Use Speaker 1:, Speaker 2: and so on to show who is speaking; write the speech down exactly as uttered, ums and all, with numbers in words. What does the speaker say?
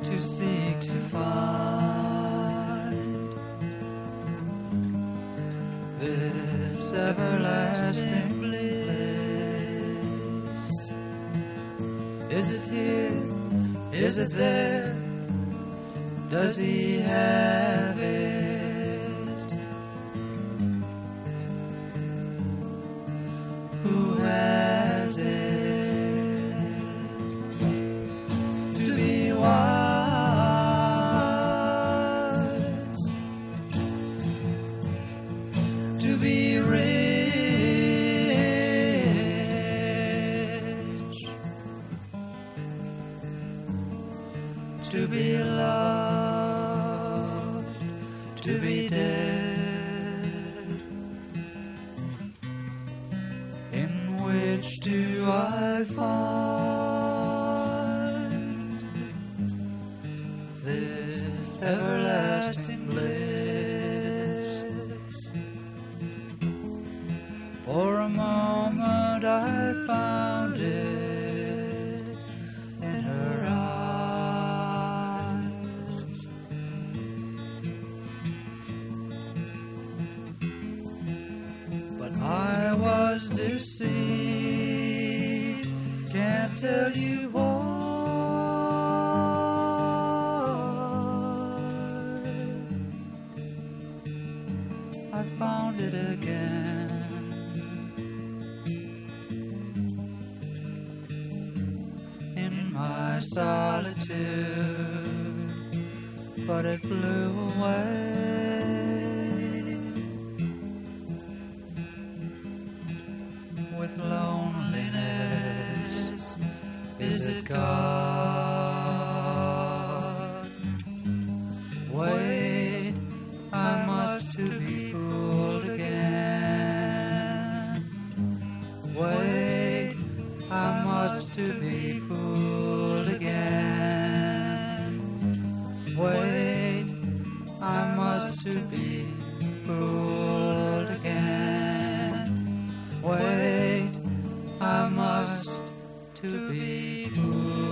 Speaker 1: to seek to find this everlasting bliss. Is it here? Is it there? Does he have it? Who has it? To be wise, to be rich, to be loved, to be dead. In which do I find this everlasting bliss? For a moment I found it in her eyes. But I was deceived, can't tell you why. I found it again in my solitude, but it blew away. With loneliness, is it God? Wait, I must to be fooled again. Wait, I must to be fooled again. Wait, I must to be fooled again. Wait, I must to be fooled.